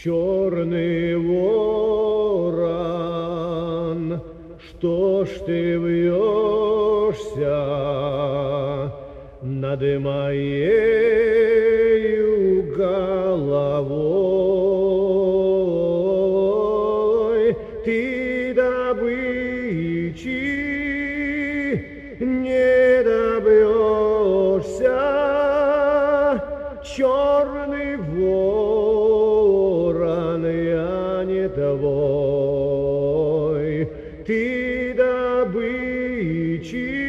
Черный ворон, что ж ты вьешься над моею головой? Ты добычи не добьешься, черный ворон, я не твой. Ты добычи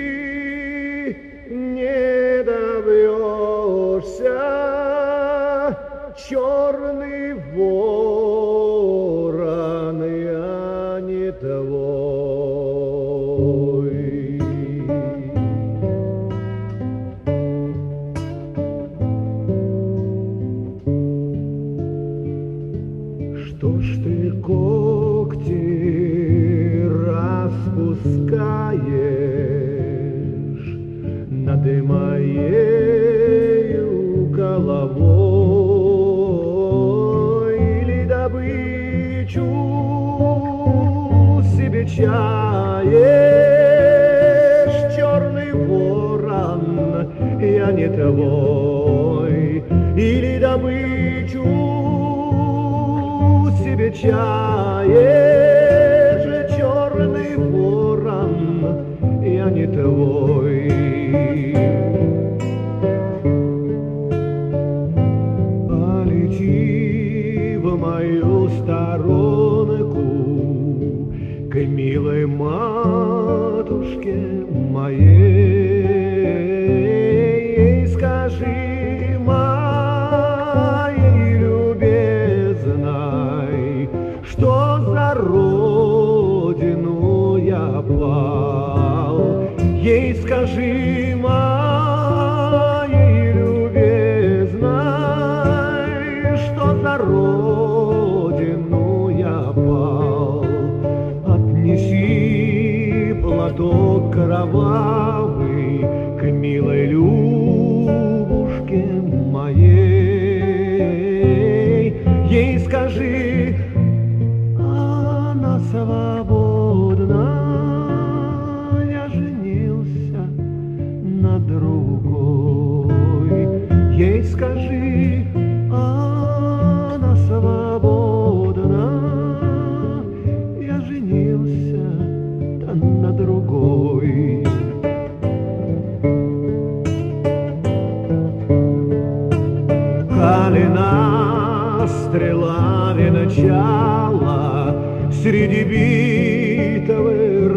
не добьешься, черный ворон, я не твой. Что ж ты когти распускаешь над моею головой? Или добычу себе чаешь, черный ворон, я не твой? Или добычу себе чаешь, черный ворон, я не твой. Полети в мою сторонку к милой матушке моей, и скажи моей любезной, что за родину я пал. Ей скажи моей любезной, что за родину я пал. Отнеси платок кровавый к милой Любушке моей. Ей скажи, она свободна, я женился на другой. Ей скажи, она свободна, я женился на другой. Калина стрела венчала среди битвы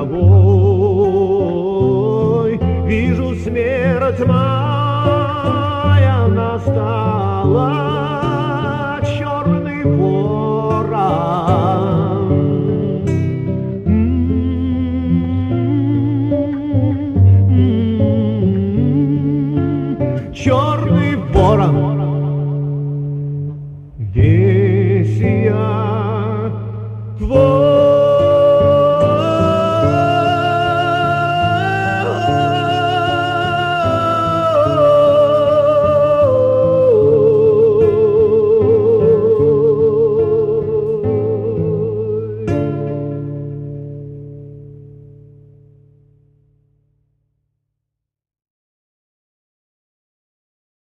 роковой. Вижу, смерть моя настала.